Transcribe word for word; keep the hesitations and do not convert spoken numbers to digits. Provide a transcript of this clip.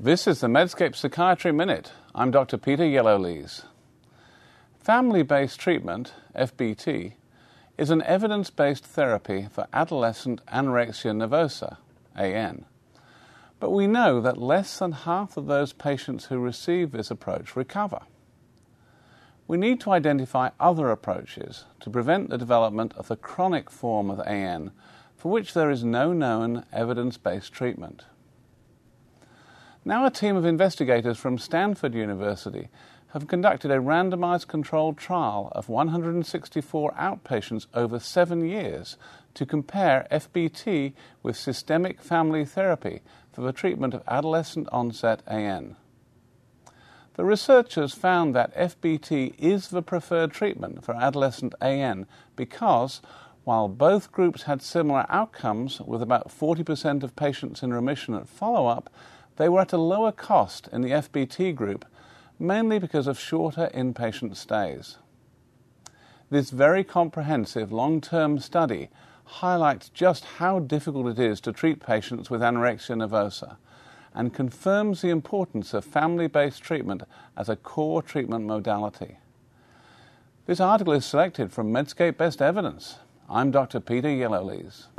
This is the Medscape Psychiatry Minute. I'm Doctor Peter Yellowlees. Family-based treatment, F B T, is an evidence-based therapy for adolescent anorexia nervosa, A N. But we know that less than half of those patients who receive this approach recover. We need to identify other approaches to prevent the development of the chronic form of A N for which there is no known evidence-based treatment. Now a team of investigators from Stanford University have conducted a randomized controlled trial of one hundred sixty-four outpatients over seven years to compare F B T with systemic family therapy for the treatment of adolescent-onset A N. The researchers found that F B T is the preferred treatment for adolescent A N because, while both groups had similar outcomes with about forty percent of patients in remission at follow-up, they were at a lower cost in the F B T group, mainly because of shorter inpatient stays. This very comprehensive long-term study highlights just how difficult it is to treat patients with anorexia nervosa and confirms the importance of family-based treatment as a core treatment modality. This article is selected from Medscape Best Evidence. I'm Doctor Peter Yellowlees.